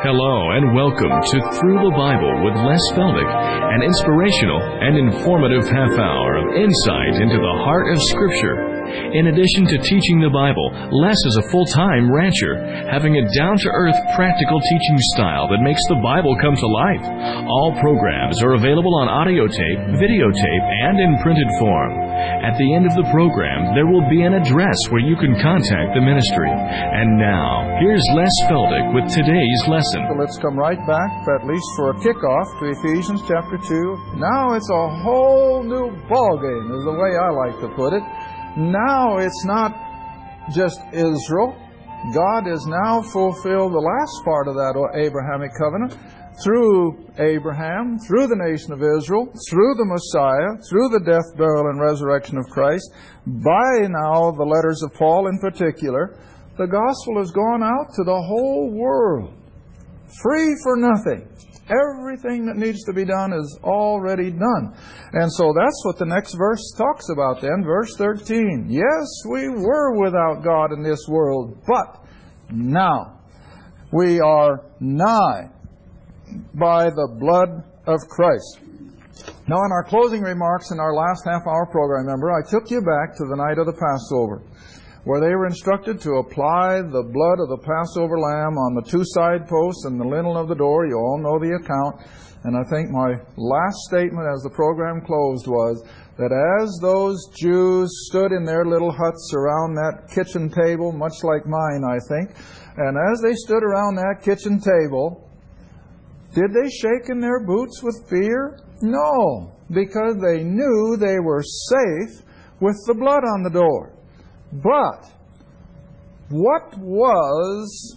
Hello and welcome to Through the Bible with Les Feldick, an inspirational and informative half hour of insight into the heart of Scripture. In addition to teaching the Bible, Les is a full-time rancher, having a down-to-earth, practical teaching style that makes the Bible come to life. All programs are available on audio tape, videotape, and in printed form. At the end of the program, there will be an address where you can contact the ministry. And now, here's Les Feldick with today's lesson. So let's come right back, at least for a kickoff, to Ephesians chapter 2. Now it's a whole new ballgame, is the way I like to put it. Now it's not just Israel. God has now fulfilled the last part of that Abrahamic covenant through Abraham, through the nation of Israel, through the Messiah, through the death, burial, and resurrection of Christ. By now, the letters of Paul in particular, the gospel has gone out to the whole world, free for nothing. Everything that needs to be done is already done. And so that's what the next verse talks about then. Verse 13. Yes, we were without God in this world, but now we are nigh by the blood of Christ. Now in our closing remarks in our last half-hour program, remember, I took you back to the night of the Passover, where they were instructed to apply the blood of the Passover lamb on the two side posts and the lintel of the door. You all know the account. And I think my last statement as the program closed was that as those Jews stood in their little huts around that kitchen table, much like mine, I think, and as they stood around that kitchen table, did they shake in their boots with fear? No, because they knew they were safe with the blood on the door. But what was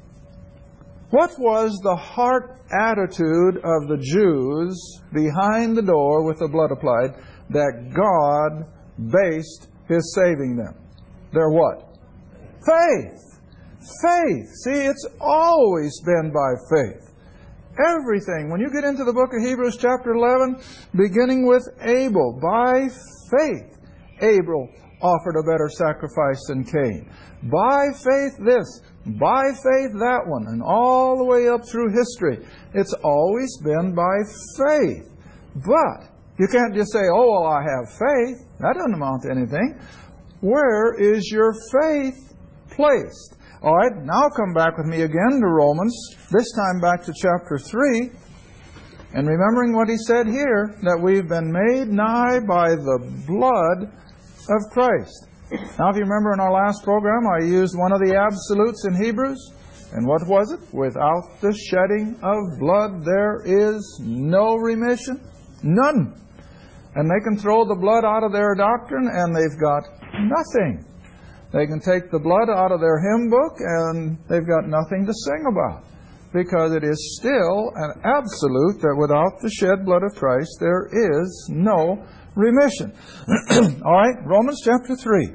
the heart attitude of the Jews behind the door with the blood applied that God based His saving them? Their what? Faith. Faith. See, it's always been by faith. Everything. When you get into the book of Hebrews chapter 11, beginning with Abel, by faith, Abel offered a better sacrifice than Cain. By faith this, by faith that one, and all the way up through history. It's always been by faith. But you can't just say, oh, well, I have faith. That doesn't amount to anything. Where is your faith placed? All right, now come back with me again to Romans, this time back to chapter 3. And remembering what he said here, that we've been made nigh by the blood of Christ. Now, if you remember in our last program, I used one of the absolutes in Hebrews. And what was it? Without the shedding of blood, there is no remission. None. And they can throw the blood out of their doctrine, and they've got nothing. They can take the blood out of their hymn book, and they've got nothing to sing about. Because it is still an absolute that without the shed blood of Christ, there is no remission. All right, Romans chapter 3.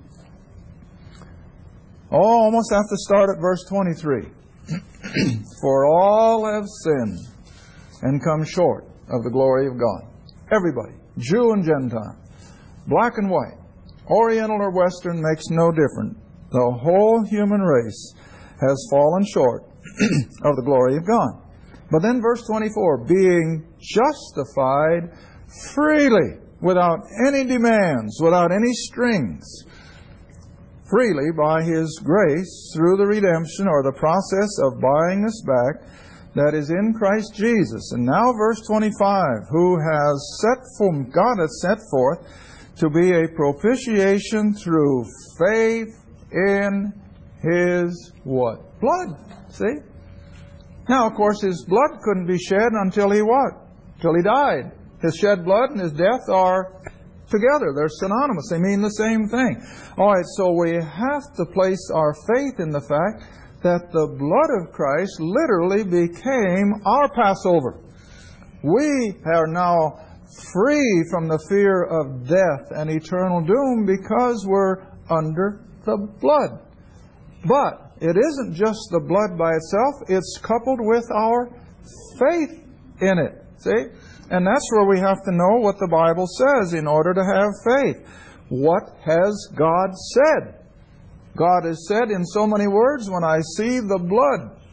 Almost have to start at verse 23. For all have sinned and come short of the glory of God. Everybody, Jew and Gentile, black and white, Oriental or Western, makes no difference. The whole human race has fallen short of the glory of God. But then verse 24, being justified freely, without any demands, without any strings, freely by His grace through the redemption or the process of buying us back that is in Christ Jesus. And now verse 25, who God has set forth to be a propitiation through faith in His what? Blood. See? Now, of course, His blood couldn't be shed until He what? Till He died. His shed blood and His death are together. They're synonymous. They mean the same thing. All right, so we have to place our faith in the fact that the blood of Christ literally became our Passover. We are now free from the fear of death and eternal doom because we're under the blood. But it isn't just the blood by itself. It's coupled with our faith in it. See? And that's where we have to know what the Bible says in order to have faith. What has God said? God has said in so many words, when I see the blood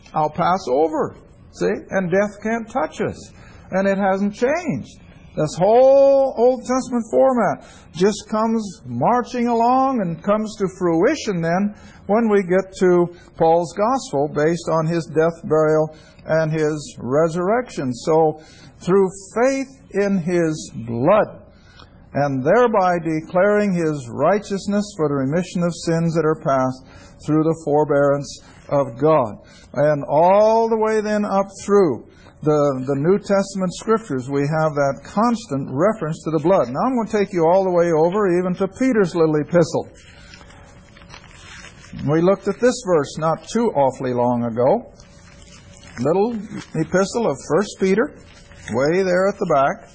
I'll pass over. See? And death can't touch us. And it hasn't changed. This whole Old Testament format just comes marching along and comes to fruition then when we get to Paul's gospel based on his death, burial, and his resurrection. So, through faith in his blood, and thereby declaring his righteousness for the remission of sins that are past through the forbearance of God. And all the way then up through the New Testament Scriptures, we have that constant reference to the blood. Now I'm going to take you all the way over even to Peter's little epistle. We looked at this verse not too awfully long ago. Little epistle of 1 Peter, way there at the back.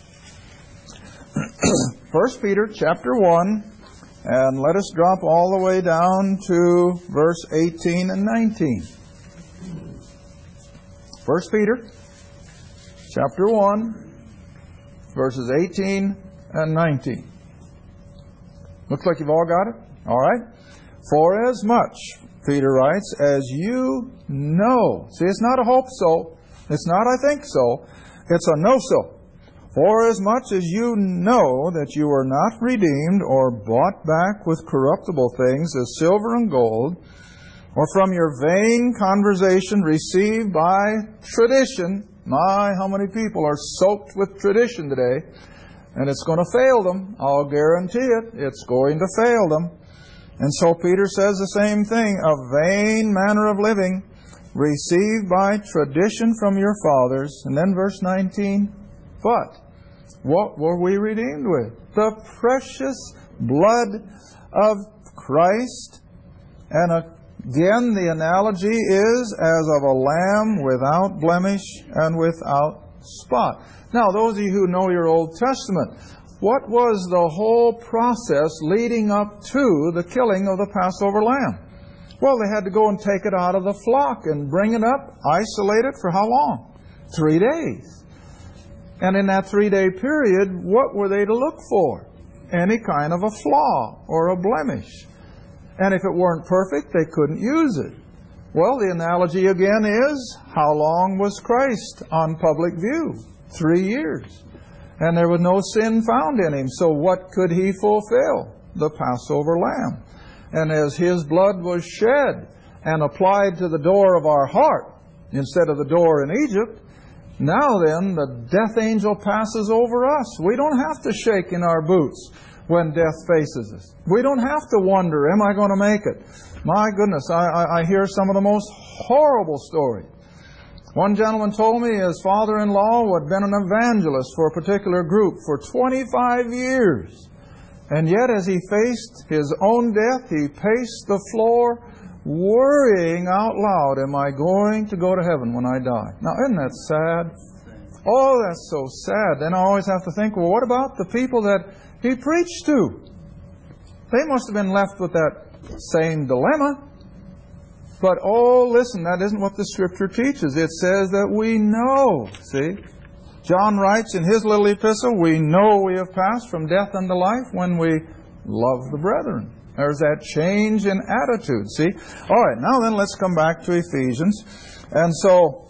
1 Peter chapter 1, and let us drop all the way down to verse 18 and 19. 1 Peter chapter 1, verses 18 and 19. Looks like you've all got it? All right. For as much, Peter writes, as you know. See, it's not a hope so. It's not I think so. It's a know so. For as much as you know that you are not redeemed or bought back with corruptible things as silver and gold, or from your vain conversation received by tradition. My, how many people are soaked with tradition today? And it's going to fail them. I'll guarantee it. It's going to fail them. And so Peter says the same thing. A vain manner of living received by tradition from your fathers. And then verse 19. But what were we redeemed with? The precious blood of Christ. And again, the analogy is as of a lamb without blemish and without spot. Now, those of you who know your Old Testament, what was the whole process leading up to the killing of the Passover lamb? Well, they had to go and take it out of the flock and bring it up, isolate it for how long? 3 days. And in that 3-day period, what were they to look for? Any kind of a flaw or a blemish. And if it weren't perfect, they couldn't use it. Well, the analogy again is, how long was Christ on public view? 3 years. And there was no sin found in him. So what could he fulfill? The Passover lamb. And as his blood was shed and applied to the door of our heart instead of the door in Egypt, now then the death angel passes over us. We don't have to shake in our boots when death faces us. We don't have to wonder, am I going to make it? My goodness, I hear some of the most horrible stories. One gentleman told me his father-in-law had been an evangelist for a particular group for 25 years. And yet as he faced his own death, he paced the floor worrying out loud, am I going to go to heaven when I die? Now, isn't that sad? Oh, that's so sad. Then I always have to think, well, what about the people that he preached to? They must have been left with that same dilemma. But, oh, listen, that isn't what the Scripture teaches. It says that we know, see? John writes in his little epistle, we know we have passed from death unto life when we love the brethren. There's that change in attitude, see? All right, now then let's come back to Ephesians. And so,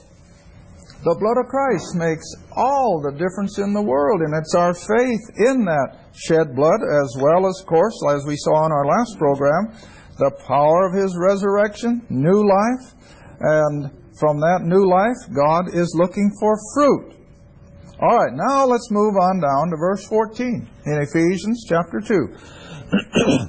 the blood of Christ makes all the difference in the world, and it's our faith in that shed blood, as well as, of course, as we saw in our last program, the power of His resurrection, new life, and from that new life, God is looking for fruit. All right, now let's move on down to verse 14 in Ephesians chapter 2.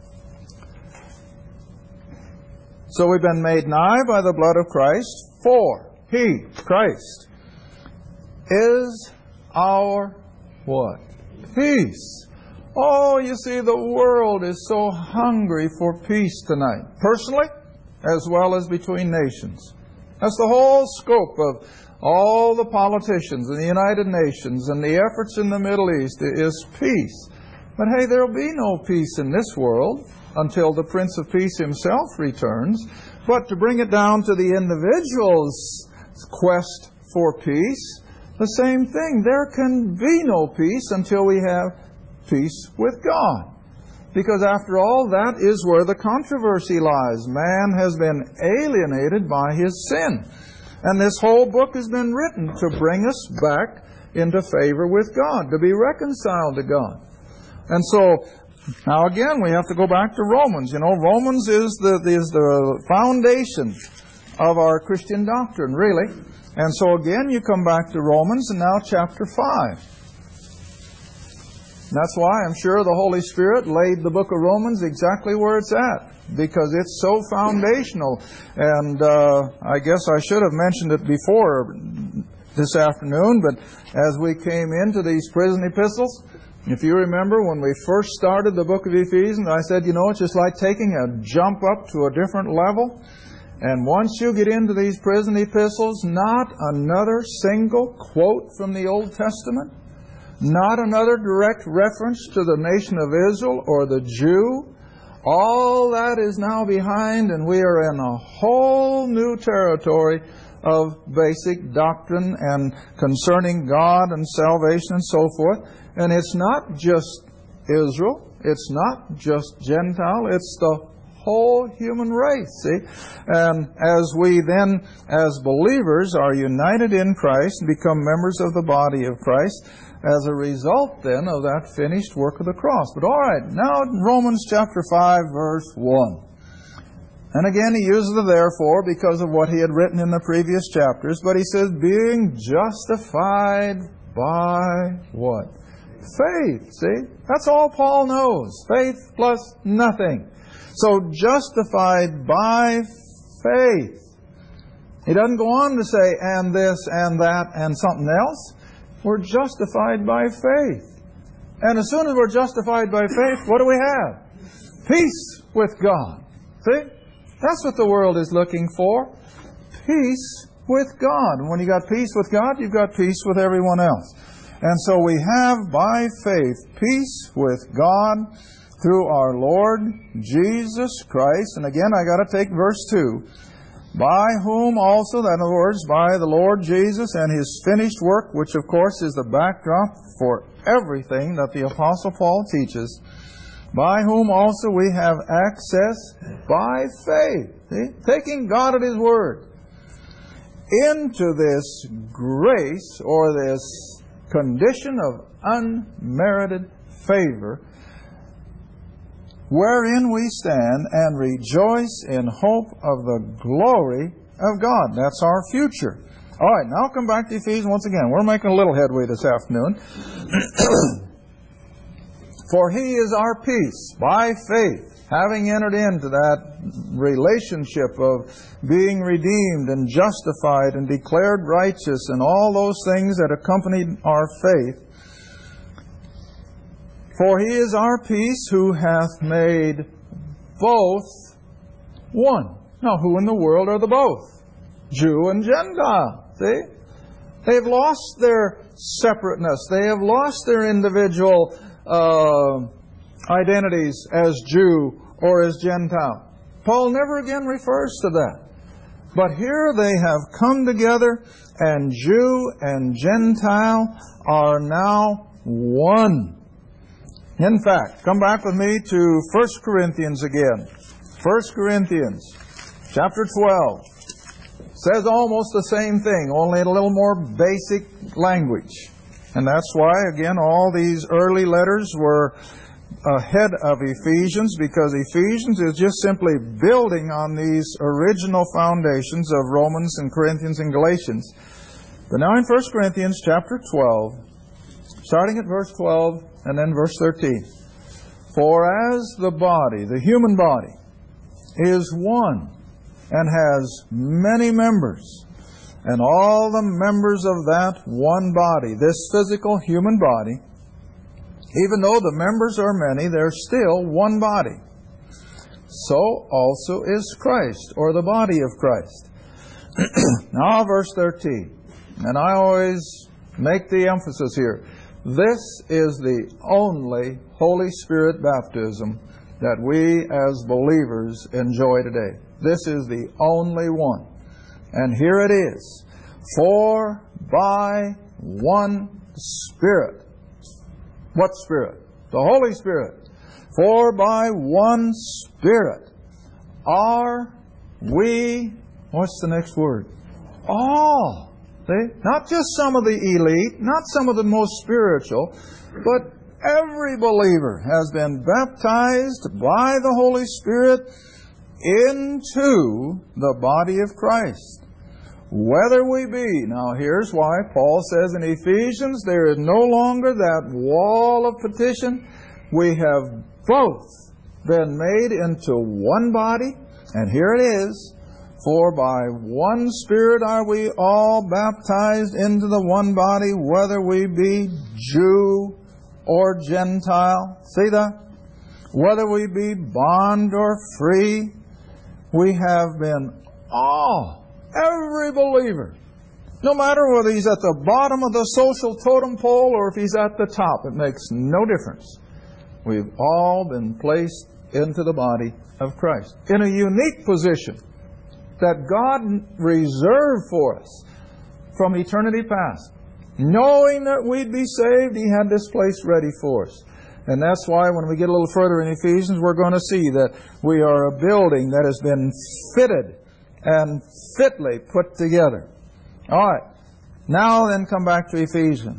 So we've been made nigh by the blood of Christ, for He, Christ, is our what? Peace. Oh, you see, the world is so hungry for peace tonight. Personally, as well as between nations. That's the whole scope of all the politicians in the United Nations and the efforts in the Middle East is peace. But hey, there'll be no peace in this world until the Prince of Peace himself returns. But to bring it down to the individual's quest for peace, the same thing. There can be no peace until we have peace with God. Because after all, that is where the controversy lies. Man has been alienated by his sin. And this whole book has been written to bring us back into favor with God, to be reconciled to God. And so, now again, we have to go back to Romans. You know, Romans is the foundation of our Christian doctrine, really. And so again, you come back to Romans, and now chapter 5. That's why I'm sure the Holy Spirit laid the book of Romans exactly where it's at, because it's so foundational. And I guess I should have mentioned it before this afternoon, but as we came into these prison epistles, if you remember when we first started the book of Ephesians, I said, you know, it's just like taking a jump up to a different level. And once you get into these prison epistles, not another single quote from the Old Testament, not another direct reference to the nation of Israel or the Jew. All that is now behind, and we are in a whole new territory of basic doctrine and concerning God and salvation and so forth. And it's not just Israel, it's not just Gentile, it's the whole human race, see? And as we then, as believers, are united in Christ and become members of the body of Christ, as a result then of that finished work of the cross. But all right, now Romans chapter 5, verse 1. And again, he uses the therefore because of what he had written in the previous chapters, but he says, being justified by what? Faith, see? That's all Paul knows. Faith plus nothing. So, justified by faith. He doesn't go on to say, and this, and that, and something else. We're justified by faith. And as soon as we're justified by faith, what do we have? Peace with God. See? That's what the world is looking for. Peace with God. And when you got peace with God, you've got peace with everyone else. And so we have, by faith, peace with God through our Lord Jesus Christ. And again, I got to take verse 2. By whom also, in other words, by the Lord Jesus and His finished work, which of course is the backdrop for everything that the Apostle Paul teaches, by whom also we have access by faith, see? Taking God at His word, into this grace or this condition of unmerited favor, wherein we stand and rejoice in hope of the glory of God. That's our future. All right, now come back to Ephesians once again. We're making a little headway this afternoon. For He is our peace by faith, having entered into that relationship of being redeemed and justified and declared righteous and all those things that accompanied our faith. For He is our peace, who hath made both one. Now, who in the world are the both? Jew and Gentile. See? They've lost their separateness. They have lost their individual identities as Jew or as Gentile. Paul never again refers to that. But here they have come together, and Jew and Gentile are now one. In fact, come back with me to 1 Corinthians again. 1 Corinthians chapter 12 says almost the same thing, only in a little more basic language. And that's why, again, all these early letters were ahead of Ephesians, because Ephesians is just simply building on these original foundations of Romans and Corinthians and Galatians. But now in 1 Corinthians chapter 12, starting at verse 12, and then verse 13. For as the body, the human body, is one and has many members, and all the members of that one body, this physical human body, even though the members are many, they're still one body. So also is Christ, or the body of Christ. Now verse 13. And I always make the emphasis here. This is the only Holy Spirit baptism that we as believers enjoy today. This is the only one. And here it is. For by one Spirit. What Spirit? The Holy Spirit. For by one Spirit are we, what's the next word? all. See? Not just some of the elite, not some of the most spiritual, but every believer has been baptized by the Holy Spirit into the body of Christ. Whether we be. Now here's why Paul says in Ephesians, there is no longer that wall of petition. We have both been made into one body. And here it is. For by one Spirit are we all baptized into the one body, whether we be Jew or Gentile. See that? Whether we be bond or free, we have been all. Every believer, no matter whether he's at the bottom of the social totem pole or if he's at the top, it makes no difference. We've all been placed into the body of Christ in a unique position that God reserved for us from eternity past. Knowing that we'd be saved, He had this place ready for us. And that's why when we get a little further in Ephesians, we're going to see that we are a building that has been fitted and fitly put together. All right. Now then come back to Ephesians.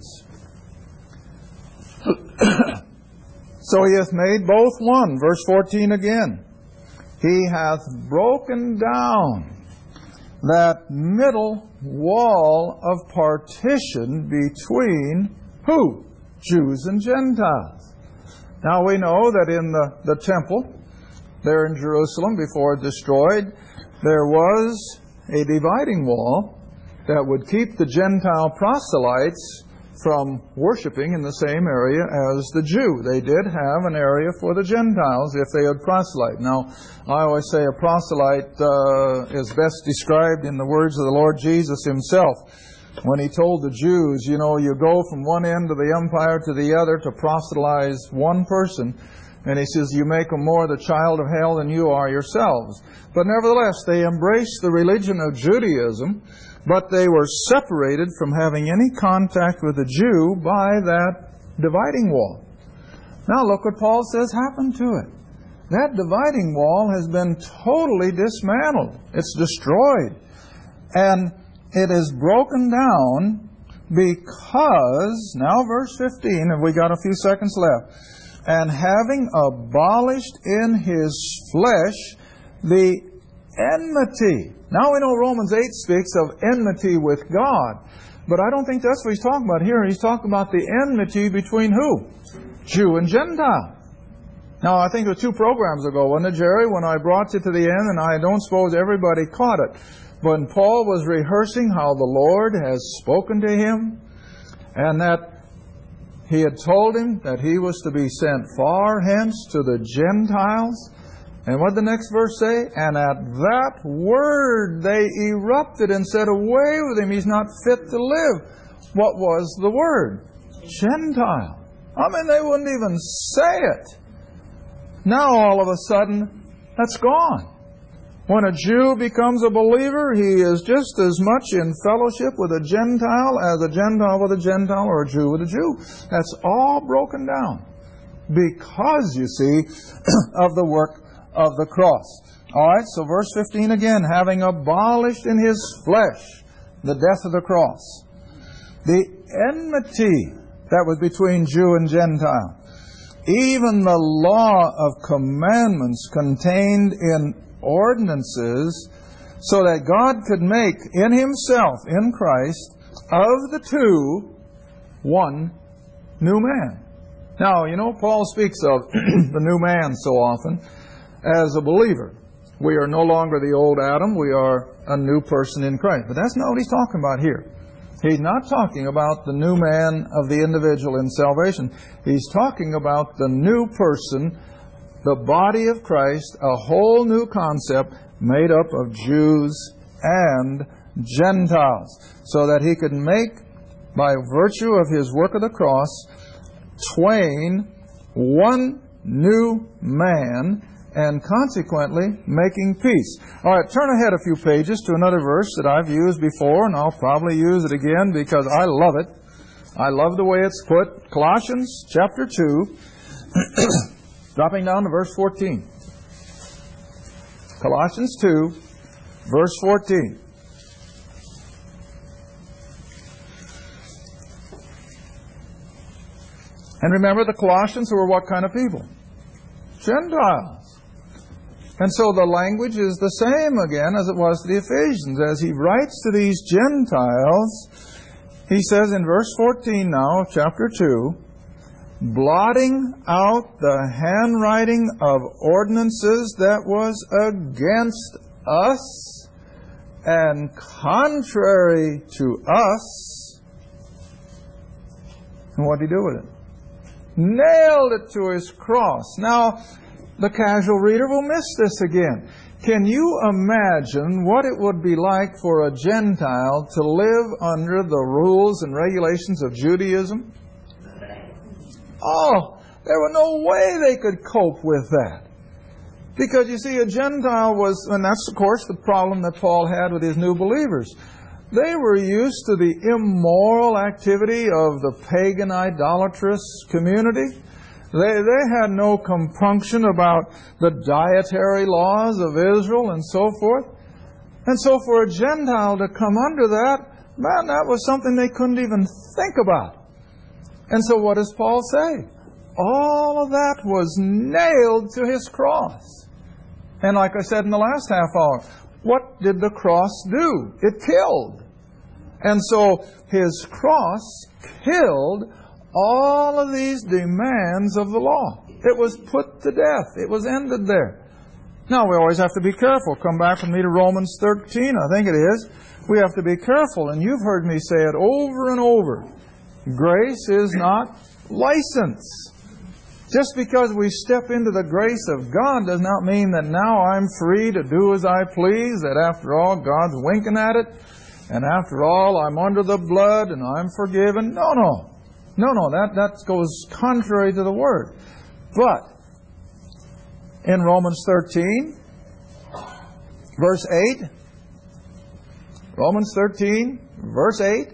So He hath made both one. Verse 14 again. He hath broken down that middle wall of partition between who? Jews and Gentiles. Now we know that in the temple there in Jerusalem before destroyed, there was a dividing wall that would keep the Gentile proselytes from worshiping in the same area as the Jew. They did have an area for the Gentiles if they would proselyte. Now, I always say a proselyte is best described in the words of the Lord Jesus Himself when He told the Jews, you know, you go from one end of the empire to the other to proselytize one person. And He says, you make them more the child of hell than you are yourselves. But nevertheless, they embraced the religion of Judaism, but they were separated from having any contact with the Jew by that dividing wall. Now look what Paul says happened to it. That dividing wall has been totally dismantled. It's destroyed. And it is broken down because, now verse 15, and we got a few seconds left, and having abolished in His flesh the enmity. Now we know Romans 8 speaks of enmity with God, but I don't think that's what he's talking about here. He's talking about the enmity between who? Jew and Gentile. Now I think it was 2 programs ago, wasn't it, Jerry, when I brought you to the end, and I don't suppose everybody caught it. When Paul was rehearsing how the Lord has spoken to him, and that He had told him that he was to be sent far hence to the Gentiles. And what did the next verse say? And at that word they erupted and said, away with him, he's not fit to live. What was the word? Gentile. I mean, they wouldn't even say it. Now all of a sudden, that's gone. When a Jew becomes a believer, he is just as much in fellowship with a Gentile as a Gentile with a Gentile or a Jew with a Jew. That's all broken down because, you see, of the work of the cross. All right, so verse 15 again, having abolished in His flesh the death of the cross, the enmity that was between Jew and Gentile, even the law of commandments contained in ordinances, so that God could make in Himself, in Christ, of the two, one new man. Now, you know, Paul speaks of the new man so often as a believer. We are no longer the old Adam, we are a new person in Christ. But that's not what he's talking about here. He's not talking about the new man of the individual in salvation. He's talking about the new person, the body of Christ, a whole new concept made up of Jews and Gentiles, so that He could make, by virtue of His work of the cross, twain one new man, and consequently making peace. All right, turn ahead a few pages to another verse that I've used before, and I'll probably use it again because I love it. I love the way it's put. Colossians chapter 2, dropping down to verse 14. Colossians 2, verse 14. And remember, the Colossians were what kind of people? Gentiles. And so the language is the same again as it was to the Ephesians. As he writes to these Gentiles, he says in verse 14 now of chapter 2, blotting out the handwriting of ordinances that was against us and contrary to us. And what did he do with it? Nailed it to his cross. Now, the casual reader will miss this again. Can you imagine what it would be like for a Gentile to live under the rules and regulations of Judaism? Oh, there was no way they could cope with that. Because you see, a Gentile was, and that's of course the problem that Paul had with his new believers. They were used to the immoral activity of the pagan idolatrous community. They had no compunction about the dietary laws of Israel and so forth. And so for a Gentile to come under that, man, that was something they couldn't even think about. And so what does Paul say? All of that was nailed to his cross. And like I said in the last half hour, what did the cross do? It killed. And so his cross killed all of these demands of the law. It was put to death. It was ended there. Now, we always have to be careful. Come back with me to Romans 13, I think it is. We have to be careful, and you've heard me say it over and over. Grace is not license. Just because we step into the grace of God does not mean that now I'm free to do as I please, that after all, God's winking at it, and after all, I'm under the blood and I'm forgiven. No, that goes contrary to the Word. But in Romans 13, verse 8, Romans 13, verse 8,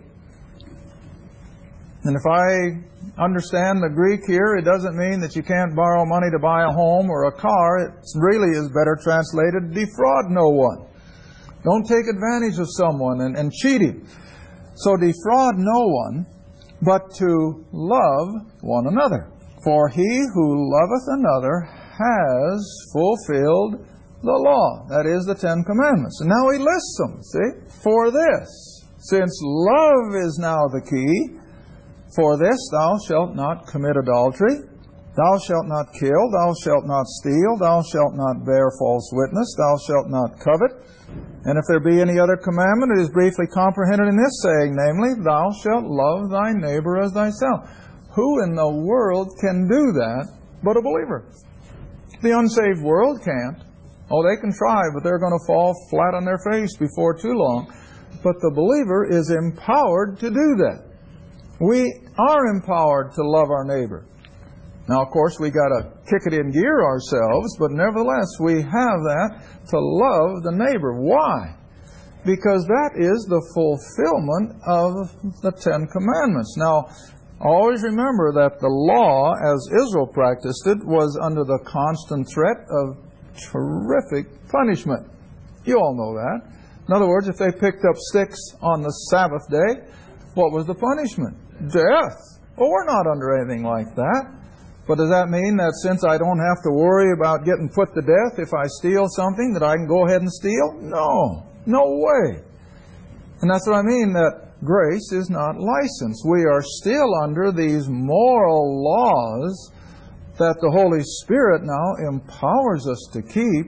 and if I understand the Greek here, it doesn't mean that you can't borrow money to buy a home or a car. It really is better translated, defraud no one. Don't take advantage of someone and cheat him. So defraud no one, but to love one another. For he who loveth another has fulfilled the law. That is the Ten Commandments. And now he lists them, see? For this, since love is now the key, for this thou shalt not commit adultery, thou shalt not kill, thou shalt not steal, thou shalt not bear false witness, thou shalt not covet. And if there be any other commandment, it is briefly comprehended in this saying, namely, thou shalt love thy neighbor as thyself. Who in the world can do that but a believer? The unsaved world can't. Oh, they can try, but they're going to fall flat on their face before too long. But the believer is empowered to do that. We are empowered to love our neighbor. Now, of course, we got to kick it in gear ourselves, but nevertheless, we have that to love the neighbor. Why? Because that is the fulfillment of the Ten Commandments. Now, always remember that the law, as Israel practiced it, was under the constant threat of terrific punishment. You all know that. In other words, if they picked up sticks on the Sabbath day, what was the punishment? Death. Well, we're not under anything like that. But does that mean that since I don't have to worry about getting put to death if I steal something, that I can go ahead and steal? No way. And that's what I mean, that grace is not license. We are still under these moral laws that the Holy Spirit now empowers us to keep.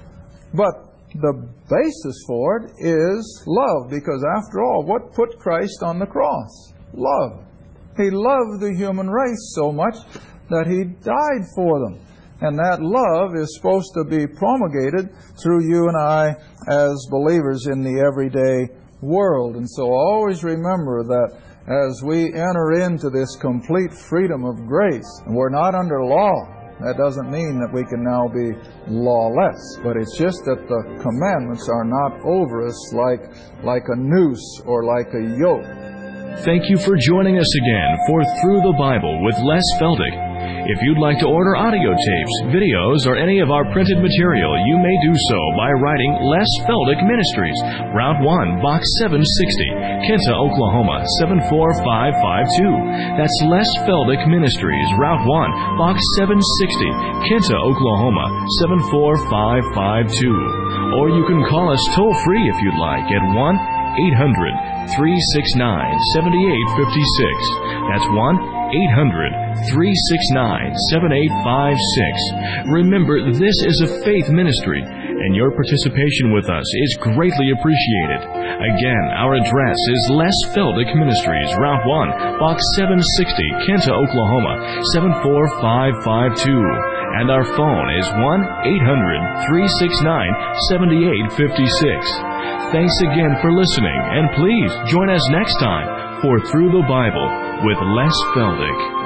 But the basis for it is love, because after all, what put Christ on the cross? Love. He loved the human race so much that He died for them. And that love is supposed to be promulgated through you and I as believers in the everyday world. And so always remember that as we enter into this complete freedom of grace, and we're not under law, that doesn't mean that we can now be lawless, but it's just that the commandments are not over us like a noose or like a yoke. Thank you for joining us again for Through the Bible with Les Feldick. If you'd like to order audio tapes, videos, or any of our printed material, you may do so by writing Les Feldick Ministries, Route 1, Box 760, Kinta, Oklahoma 74552. That's Les Feldick Ministries, Route 1, Box 760, Kinta, Oklahoma 74552. Or you can call us toll-free if you'd like at 1-800-369-7856. That's 1-800-369-7856. Remember, this is a faith ministry, and your participation with us is greatly appreciated. Again, our address is Les Feldick Ministries, Route 1, Box 760, Kinta, Oklahoma 74552. And our phone is 1-800-369-7856. Thanks again for listening, and please join us next time for Through the Bible with Les Feldick.